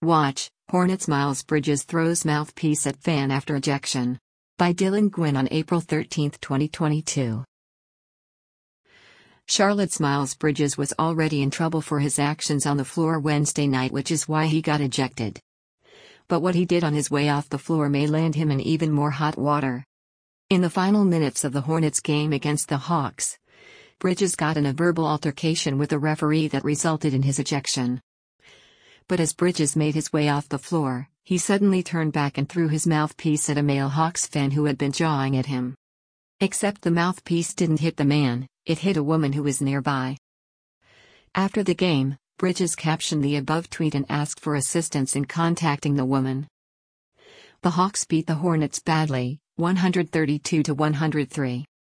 Watch, Hornets Miles Bridges throws mouthpiece at fan after ejection. By Dylan Gwynn on April 13, 2022. Charlotte's Miles Bridges was already in trouble for his actions on the floor Wednesday night, which is why he got ejected. But what he did on his way off the floor may land him in even more hot water. In the final minutes of the Hornets game against the Hawks, Bridges got in a verbal altercation with the referee that resulted in his ejection. But as Bridges made his way off the floor, he suddenly turned back and threw his mouthpiece at a male Hawks fan who had been jawing at him. Except the mouthpiece didn't hit the man, it hit a woman who was nearby. After the game, Bridges captioned the above tweet and asked for assistance in contacting the woman. The Hawks beat the Hornets badly, 132-103.